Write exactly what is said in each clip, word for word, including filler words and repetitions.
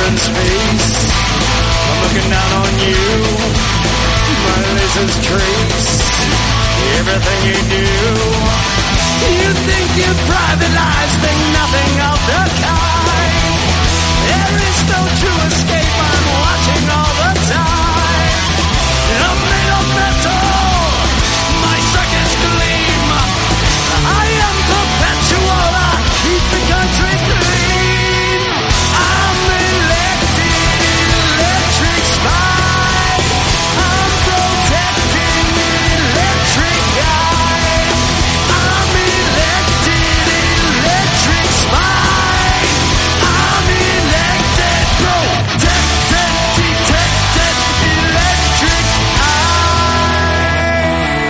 in space. I'm looking down on you. My lasers trace everything you do. You think your private lives think nothing of the kind. There is no true escape. I'm watching all the time. I'm made of metal. My circuits gleam. I am perpetual. I keep the country clean. I'm elected, electric spy. I'm protecting electric guy. I'm elected, electric spy. I'm elected, protected, detected, electric eye.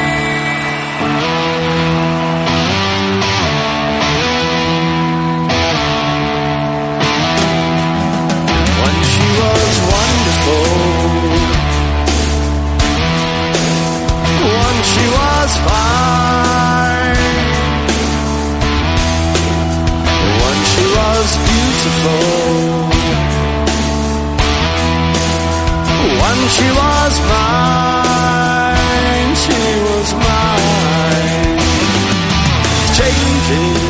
When she was wonderful, when she was fine, when she was beautiful, when she was mine, she was mine. Changing,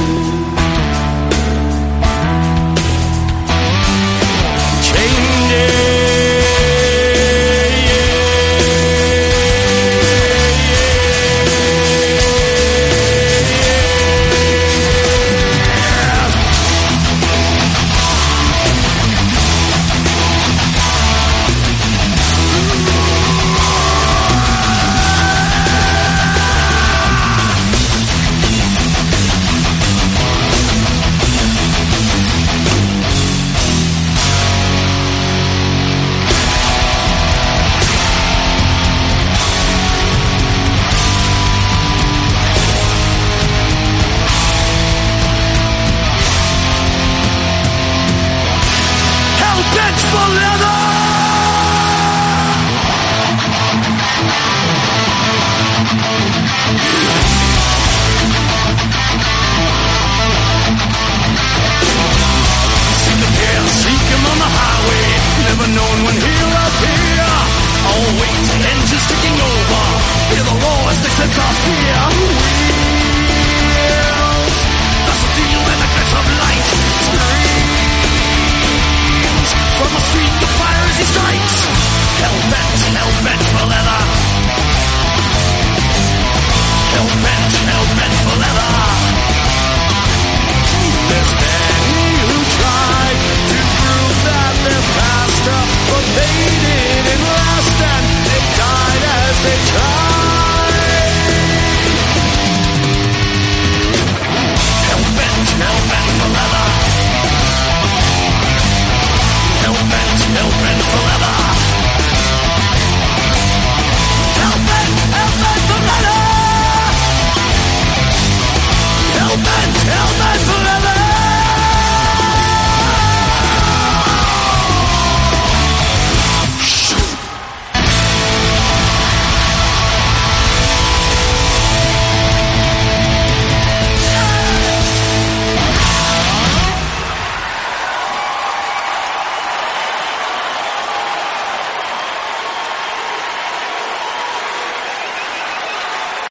the laws, they sense our fear. We